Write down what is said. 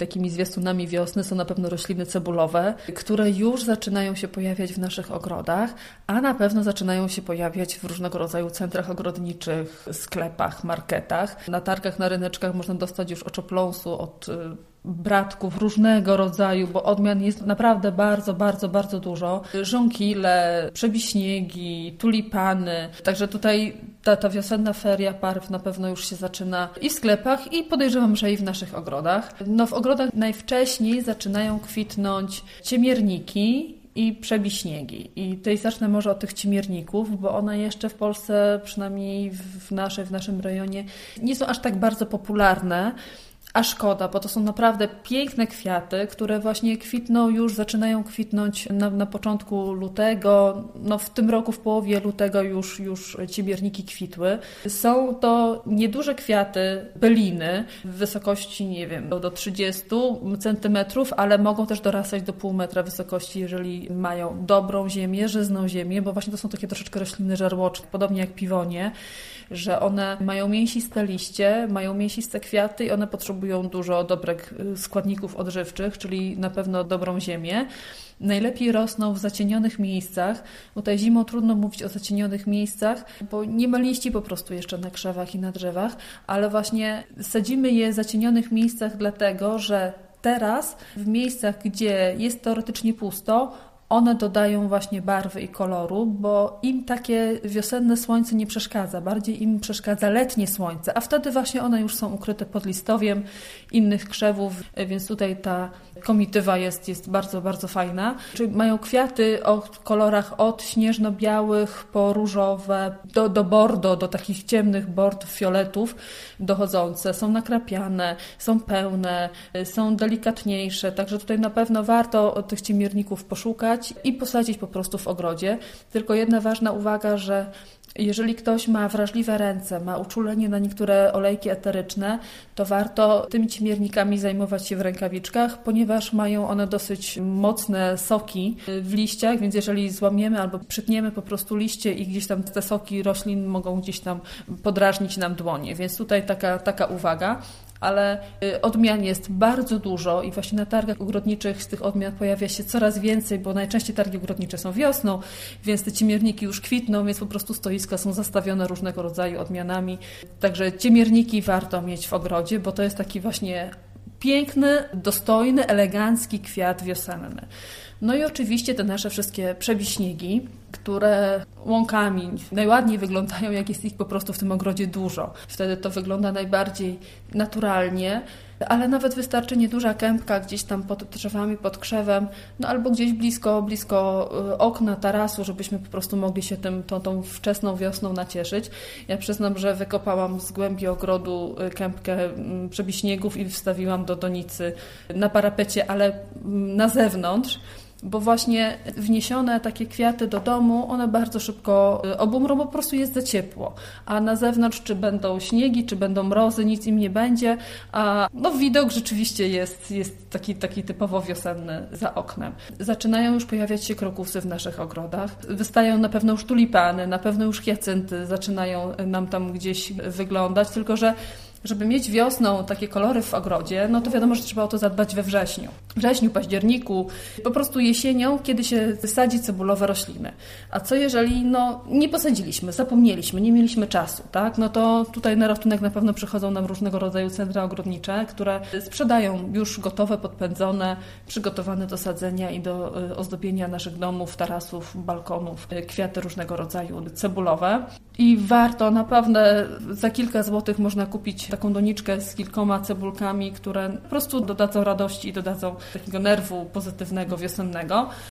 takimi zwiastunami wiosny są na pewno rośliny cebulowe, które już zaczynają się pojawiać w naszych ogrodach, a na pewno zaczynają się pojawiać w różnego rodzaju centrach ogrodniczych, sklepach, marketach. Na targach, na ryneczkach można dostać już oczopląsu od bratków różnego rodzaju, bo odmian jest naprawdę bardzo, bardzo, bardzo dużo. Żonkile, przebiśniegi, tulipany. Także tutaj ta wiosenna feria barw na pewno już się zaczyna i w sklepach, i podejrzewam, że i w naszych ogrodach. No w ogrodach najwcześniej zaczynają kwitnąć ciemierniki i przebiśniegi. I tutaj zacznę może od tych cimierników, bo one jeszcze w Polsce, przynajmniej w naszym rejonie, nie są aż tak bardzo popularne. A szkoda, bo to są naprawdę piękne kwiaty, które właśnie kwitną już, zaczynają kwitnąć na początku lutego. No w tym roku w połowie lutego już ciemierniki kwitły. Są to nieduże kwiaty byliny w wysokości, nie wiem, do 30 centymetrów, ale mogą też dorastać do pół metra wysokości, jeżeli mają dobrą ziemię, żyzną ziemię, bo właśnie to są takie troszeczkę rośliny żarłoczne, podobnie jak piwonie, że one mają mięsiste liście, mają mięsiste kwiaty i one potrzebują dużo dobrych składników odżywczych, czyli na pewno dobrą ziemię. Najlepiej rosną w zacienionych miejscach. Tutaj zimą trudno mówić o zacienionych miejscach, bo nie ma liści po prostu jeszcze na krzewach i na drzewach, ale właśnie sadzimy je w zacienionych miejscach dlatego, że teraz w miejscach, gdzie jest teoretycznie pusto, one dodają właśnie barwy i koloru, bo im takie wiosenne słońce nie przeszkadza, bardziej im przeszkadza letnie słońce, a wtedy właśnie one już są ukryte pod listowiem innych krzewów, więc tutaj ta komitywa jest bardzo, bardzo fajna. Czyli mają kwiaty o kolorach od śnieżno-białych po różowe, do bordo, do takich ciemnych bord, fioletów dochodzące. Są nakrapiane, są pełne, są delikatniejsze, także tutaj na pewno warto tych ciemierników poszukać i posadzić po prostu w ogrodzie. Tylko jedna ważna uwaga, że jeżeli ktoś ma wrażliwe ręce, ma uczulenie na niektóre olejki eteryczne, to warto tymi ciemiernikami zajmować się w rękawiczkach, ponieważ mają one dosyć mocne soki w liściach, więc jeżeli złamiemy albo przytniemy po prostu liście i gdzieś tam te soki roślin mogą gdzieś tam podrażnić nam dłonie, więc tutaj taka uwaga. Ale odmian jest bardzo dużo i właśnie na targach ogrodniczych z tych odmian pojawia się coraz więcej, bo najczęściej targi ogrodnicze są wiosną, więc te ciemierniki już kwitną, więc po prostu stoiska są zastawione różnego rodzaju odmianami. Także ciemierniki warto mieć w ogrodzie, bo to jest taki właśnie piękny, dostojny, elegancki kwiat wiosenny. No i oczywiście te nasze wszystkie przebiśniegi, które łąkami najładniej wyglądają, jak jest ich po prostu w tym ogrodzie dużo. Wtedy to wygląda najbardziej naturalnie, ale nawet wystarczy nieduża kępka gdzieś tam pod drzewami, pod krzewem, no albo gdzieś blisko okna, tarasu, żebyśmy po prostu mogli się tą wczesną wiosną nacieszyć. Ja przyznam, że wykopałam z głębi ogrodu kępkę przebiśniegów i wstawiłam do donicy na parapecie, ale na zewnątrz, bo właśnie wniesione takie kwiaty do domu, one bardzo szybko obumrą, bo po prostu jest za ciepło. A na zewnątrz, czy będą śniegi, czy będą mrozy, nic im nie będzie, a no widok rzeczywiście jest taki typowo wiosenny za oknem. Zaczynają już pojawiać się krokusy w naszych ogrodach. Wystają na pewno już tulipany, na pewno już hiacynty zaczynają nam tam gdzieś wyglądać, tylko że żeby mieć wiosną takie kolory w ogrodzie, no to wiadomo, że trzeba o to zadbać we wrześniu, październiku, po prostu jesienią, kiedy się sadzi cebulowe rośliny. A co jeżeli nie posadziliśmy, zapomnieliśmy, nie mieliśmy czasu, tak? No to tutaj na ratunek na pewno przychodzą nam różnego rodzaju centra ogrodnicze, które sprzedają już gotowe, podpędzone, przygotowane do sadzenia i do ozdobienia naszych domów, tarasów, balkonów, kwiaty różnego rodzaju cebulowe. I warto, naprawdę za kilka złotych można kupić taką doniczkę z kilkoma cebulkami, które po prostu dodadzą radości i dodadzą takiego nerwu pozytywnego, wiosennego.